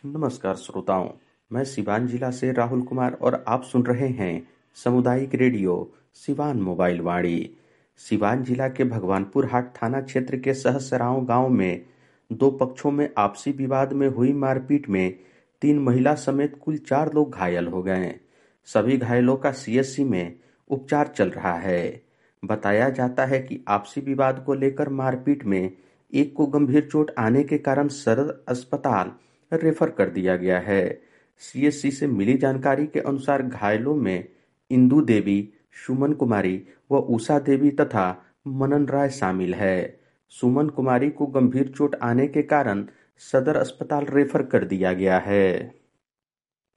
नमस्कार श्रोताओं, मैं सिवान जिला से राहुल कुमार और आप सुन रहे हैं सामुदायिक रेडियो सिवान मोबाइल वाणी। सिवान जिला के भगवानपुर हाट थाना क्षेत्र के सहसराव गांव में दो पक्षों में आपसी विवाद में हुई मारपीट में 3 महिला समेत कुल 4 लोग घायल हो गए। सभी घायलों का सीएससी में उपचार चल रहा है। बताया जाता है कि आपसी विवाद को लेकर मारपीट में एक को गंभीर चोट आने के कारण सदर अस्पताल रेफर कर दिया गया है। सीएससी से मिली जानकारी के अनुसार घायलों में इंदु देवी, सुमन कुमारी व उषा देवी तथा मनन राय शामिल है। सुमन कुमारी को गंभीर चोट आने के कारण सदर अस्पताल रेफर कर दिया गया है।